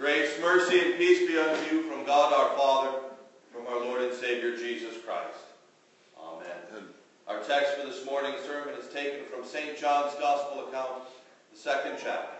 Grace, mercy, and peace be unto you from God our Father, from our Lord and Savior Jesus Christ. Amen. Our text for this morning's sermon is taken from St. John's Gospel account, the 2nd chapter.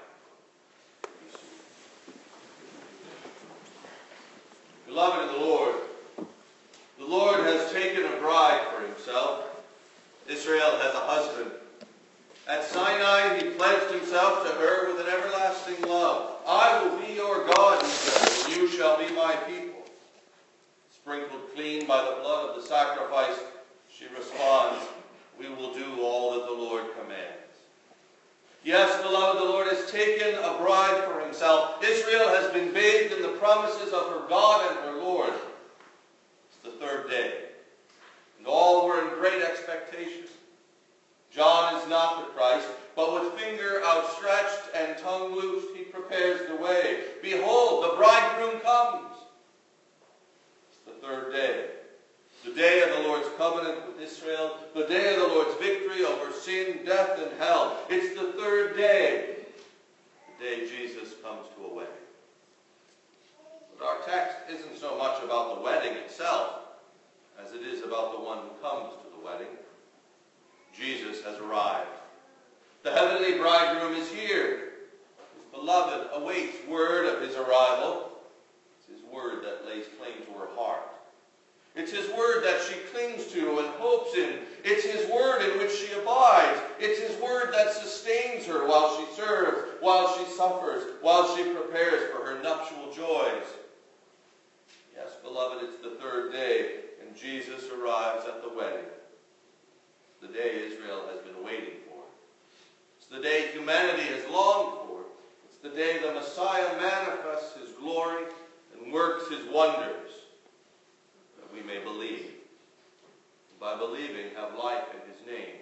Beloved in the Lord has taken a bride for himself. Israel has a husband. At Sinai he pledged himself to her with an everlasting love. I will be your God, he said, and you shall be my people. Sprinkled clean by the blood of the sacrifice, she responds, we will do all that the Lord commands. Yes, beloved, the Lord has taken a bride for himself. Israel has been bathed in the promises of her God and her Lord. It's the 3rd day, and all were in great expectation. John is not the Christ, but with finger outstretched and tongue loosed, he prepares the way. Behold, the bridegroom comes. It's the 3rd day, the day of the Lord's covenant with Israel, the day of the Lord's victory over sin, death, and hell. It's the 3rd day, the day Jesus comes to a wedding. But our text isn't so much about the wedding itself as it is about the one who comes to the wedding. Jesus has arrived. The heavenly bridegroom is here. His beloved awaits word of his arrival. It's his word that lays claim to her heart. It's his word that she clings to and hopes in. It's his word in which she abides. It's his word that sustains her while she serves, while she suffers, while she prepares for her nuptial joys. Yes, beloved, it's the 3rd day, and Jesus arrives at the wedding. The day Israel has been waiting for. It's the day humanity has longed for. It's the day the Messiah manifests his glory and works his wonders, that we may believe. And by believing, have life in his name.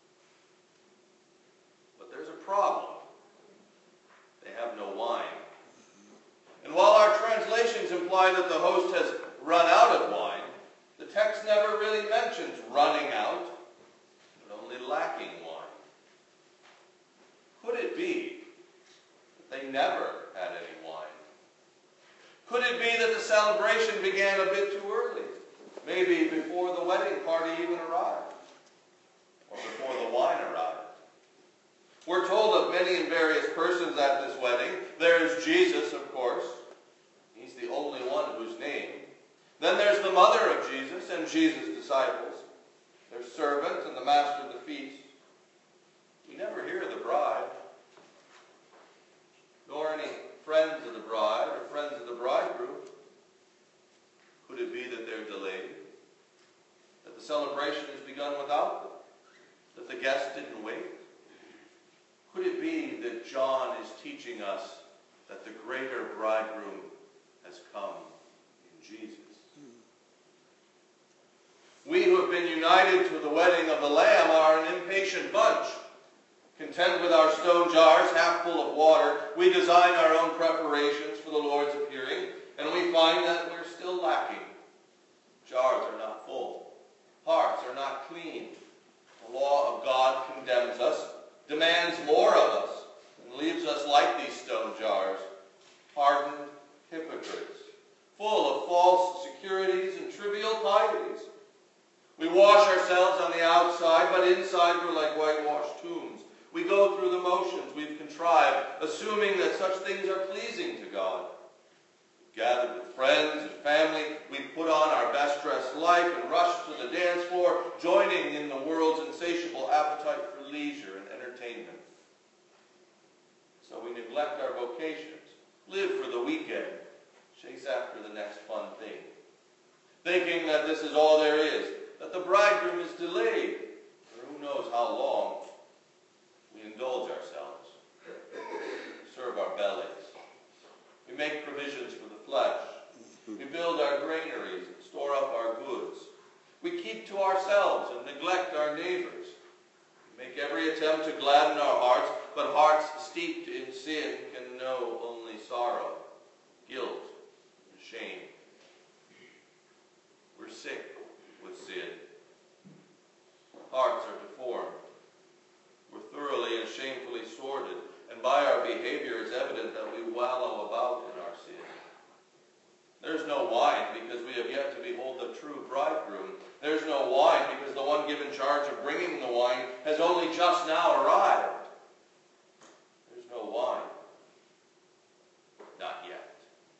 But there's a problem. They have no wine. And while our translations imply that the host has run out of wine, the text never really mentions running out, only lacking wine. Could it be that they never had any wine? Could it be that the celebration began a bit too early? Maybe before the wedding party even arrived, or before the wine arrived. We're told of many and various persons at this wedding. There is Jesus, of course. He's the only one who's named. Then there's the mother of Jesus and Jesus' disciples, their servant and the master of the feast. We never hear of the bride, nor any friends of the bride or friends of the bridegroom. Could it be that they're delayed? That the celebration has begun without them? That the guests didn't wait? Could it be that John is teaching us that the greater bridegroom has come in Jesus? We who have been united to the wedding of the Lamb are an impatient bunch. Content with our stone jars half full of water, we design our own preparations for the Lord's appearing, and we find that we're still lacking. Jars are not full. Hearts are not clean. The law of God condemns us, demands more of us, and leaves us like these stone jars, hardened hypocrites, full of false securities and trivial pieties. We wash ourselves on the outside, but inside we're like whitewashed tombs. We go through the motions we've contrived, assuming that such things are pleasing to God. Gathered with friends and family, we put on our best-dressed life and rush to the dance floor, joining in the world's insatiable appetite for leisure and entertainment. So we neglect our vocations, live for the weekend, chase after the next fun thing, thinking that this is all there is, that the bridegroom is delayed, for who knows how long. We indulge ourselves, we serve our bellies, we make provisions for the flesh, we build our granaries and store up our goods, we keep to ourselves and neglect our neighbors, we make every attempt to gladden our hearts, but hearts steeped in sin can know only sorrow, guilt, and shame. We're sick with sin. Hearts are deformed. We're thoroughly and shamefully sordid, and by our behavior it's evident that we wallow about in our sin. bridegroom. There's no wine because the one given charge of bringing the wine has only just now arrived. There's no wine. Not yet.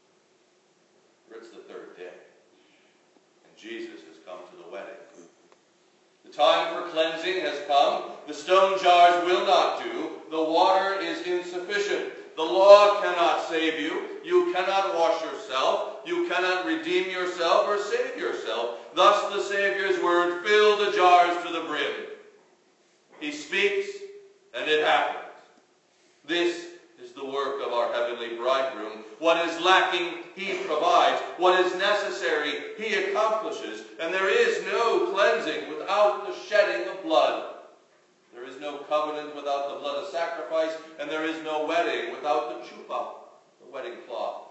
For it's the third day, and Jesus has come to the wedding. The time for cleansing has come. The stone jars will not do. The water is insufficient. The law cannot save you. You cannot wash yourself. You cannot redeem yourself or save yourself. Thus the Savior's word filled the jars to the brim. He speaks, and it happens. This is the work of our heavenly bridegroom. What is lacking, he provides. What is necessary, he accomplishes. And there is no cleansing without the shedding of blood. There is no covenant without the blood of sacrifice, and there is no wedding without the chuppah, the wedding cloth.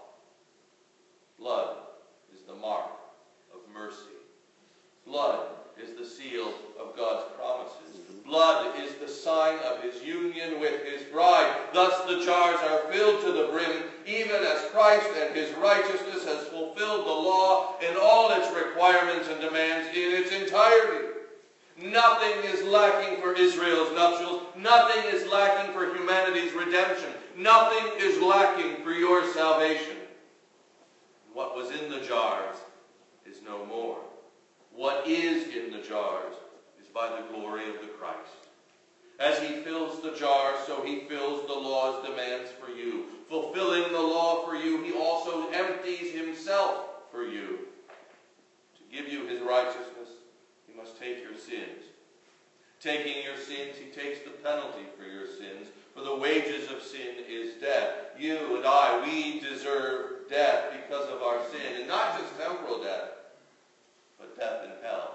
Blood is the mark of mercy. Blood is the seal of God's promises. Blood is the sign of his union with his bride. Thus the jars are filled to the brim, even as Christ and his righteousness has fulfilled the law in all its requirements and demands in its entirety. Nothing is lacking for Israel's nuptials. Nothing is lacking for humanity's redemption. Nothing is lacking for your salvation. What was in the jars is no more. What is in the jars is by the glory of the Christ. As he fills the jars, so he fills the law's demands for you. Fulfilling the law for you, he also empties himself for you. To give you his righteousness, he must take your sins. Taking your sins, he takes the penalty for your sins. For the wages of sin is death. You and I, we deserve death because of our sin. And not just temporal death, but death in hell.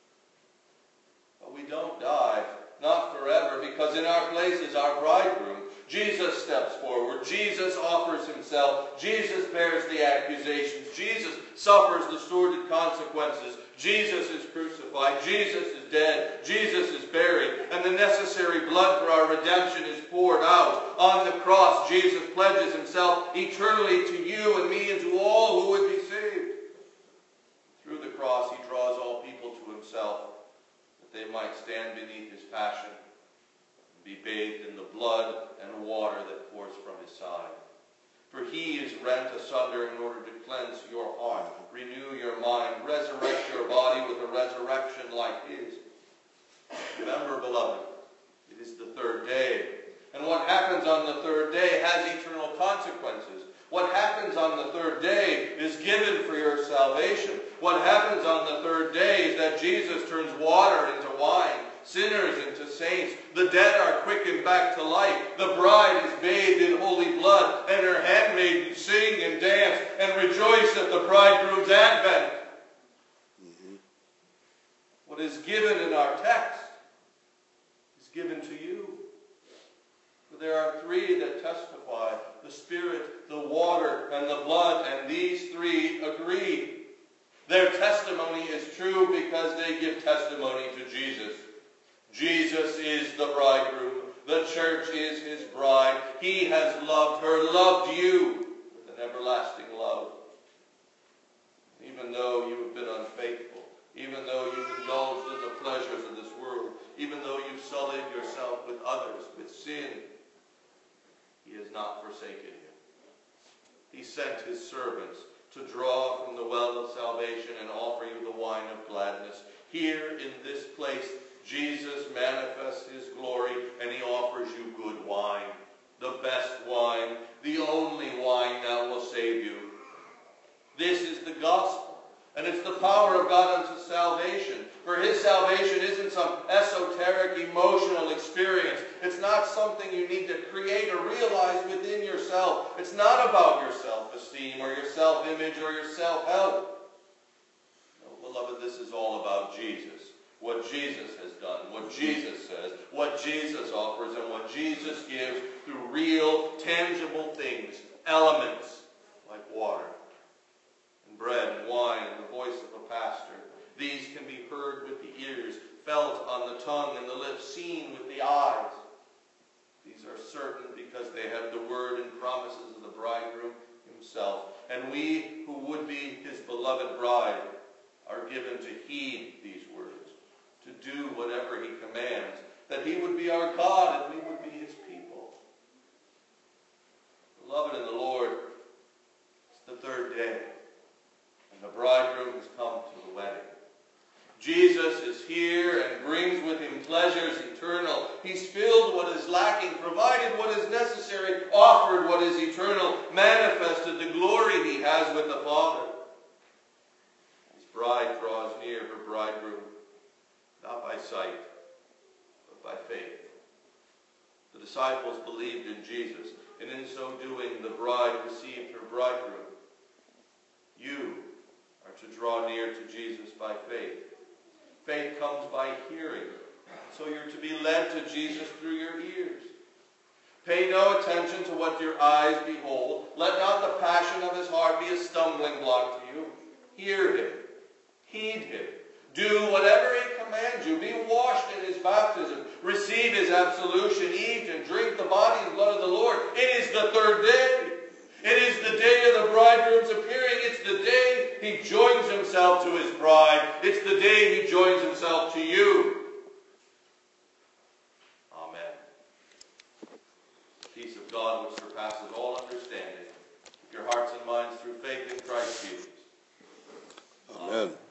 But we don't die, not forever, because in our place is our bridegroom. Jesus steps forward. Jesus offers himself. Jesus bears the accusations. Jesus suffers the sordid consequences. Jesus is crucified. Jesus is dead. Jesus is buried. And the necessary blood for our redemption is poured out. On the cross, Jesus pledges himself eternally to you and me and to all who would be saved. Through the cross, he draws all people to himself, that they might stand beneath his passion and be bathed in the blood and water that pours from his side. For he is rent asunder in order to cleanse your heart, renew your mind, resurrect your body with a resurrection like his. Remember, beloved, it is the third day. And what happens on the third day has eternal consequences. What happens on the third day is given for your salvation. What happens on the third day is that Jesus turns water into wine, sinners into saints. The dead are quickened back to life. The bride is bathed in holy blood, and her handmaidens sing and dance and rejoice at the bridegroom's advent. What is given in our text is given to you. For there are three that testify: the Spirit, the water, and the blood, and these three agree. Their testimony is true because they give testimony to Jesus. Jesus is the bridegroom. The church is his bride. He has loved her, loved you with an everlasting love. Even though you have been unfaithful, even though you've indulged in the pleasures of this world, even though you've sullied yourself with others, with sin, he has not forsaken you. He sent his servants to draw from the well of salvation and offer you the wine of gladness. Here in this place, Jesus manifests his glory, and he offers you good wine, the best wine, the only wine that will save you. This is the gospel, and it's the power of God unto salvation. For his salvation isn't some esoteric emotional experience. It's not something you need to create or realize within yourself. It's not about your self-esteem or your self-image or your self-help. No, beloved, this is all about Jesus. What Jesus has done, what Jesus says, what Jesus offers, and what Jesus gives through real, tangible things, elements like water and bread and wine and the voice of a pastor. These can be heard with the ears, felt on the tongue and the lips, seen with the eyes. These are certain because they have the word and promises of the bridegroom himself. And we who would be his beloved bride are given to heed these words, to do whatever he commands, that he would be our God and we would be his people. Beloved in the Lord, it's the third day, and the bridegroom has come to the wedding. Jesus is here and brings with him pleasures eternal. He's filled what is lacking, provided what is necessary, offered what is eternal, manifested the glory he has with the Father. His bride draws near her bridegroom, not by sight, but by faith. The disciples believed in Jesus, and in so doing the bride received her bridegroom. You are to draw near to Jesus by faith. Faith comes by hearing, so you're to be led to Jesus through your ears. Pay no attention to what your eyes behold. Let not the passion of his heart be a stumbling block to you. Hear him. Heed him. Do whatever he commands you. Be washed in his baptism. Receive his absolution. Eat and drink the body and blood of the Lord. It is the third day. It is the day of the bridegroom's appearing. It's the day he joins himself to his bride. It's the day he joins himself to you. Amen. The peace of God which surpasses all understanding. Keep your hearts and minds through faith in Christ Jesus. Amen.